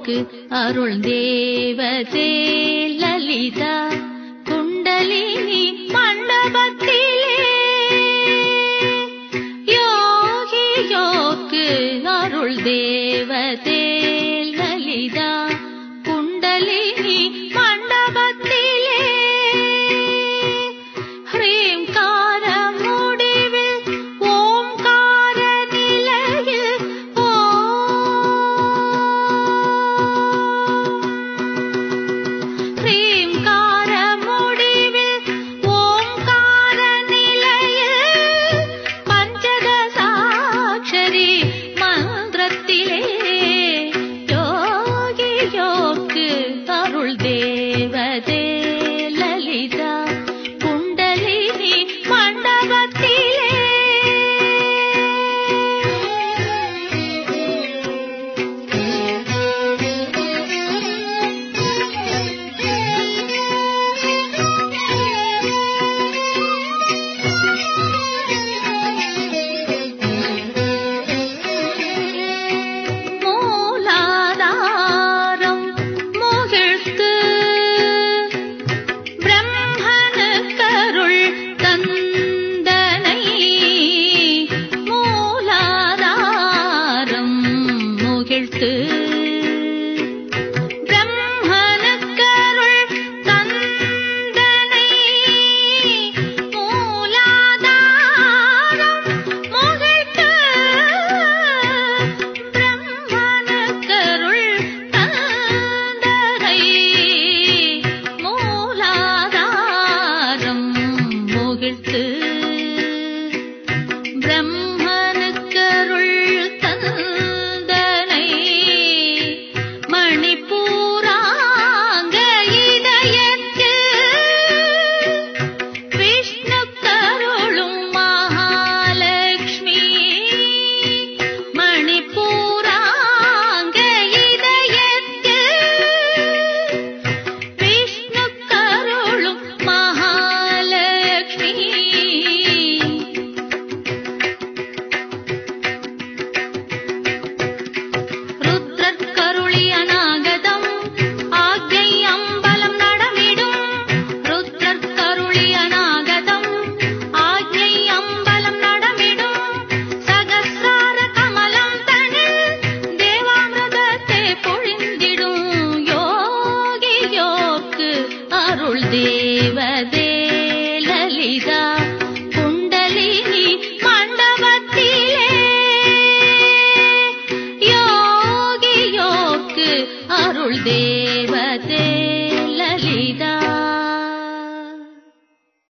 யோக்கு அருள் தேவதே லலிதா குண்டலினி மண்டபத்திலே யோகி யோக்கு அருள் தேவதே லலிதா குண்டலினி மண்டபத்திலே ஹ்ரீங்கார முடிவில் ஓம்கார நிலையில் ஹ்ரீங்கார முடிவில் ஓம்கார நிலையில் பஞ்சதசாட்சரி மந்திரத்திலே யோகி யோக்கு அருள் தேவதே லலிதா குண்டலினி மண்டபத்திலே மூலாதாரம் முகிழ்த்து பிரம்மனுக்கருள் தந்தனை மூலாதாரம் முகிழ்த்து பிரம்மனுக்கருள் தந்தனை மூலாதாரம் முகிழ்த்து பிரம்மனுக்கருள் தந்தனை மூலாதாரம் முகிழ்த்து பிரம்மனுக்கருள் தந்தனை மணிப்பூராங்க இதயத்தில் விஷ்ணுக்கருளும் மகாலட்சுமி மணிப்பூராங்க இதயத்தில் விஷ்ணுக்கருளும் மகாலட்சுமி ருத்ரக்கருளி அநாகதம் ஆக்ஞை அம்பலம் நடமிடும் ருத்ரக்கருளி அநாகதம் ஆக்ஞை அம்பலம் நடமிடும் சகஸ்ரார கமலம் தனில் தேவாமிர்தத்தை பொழிந்திடும் யோகி யோக்கு அருள் தேவதே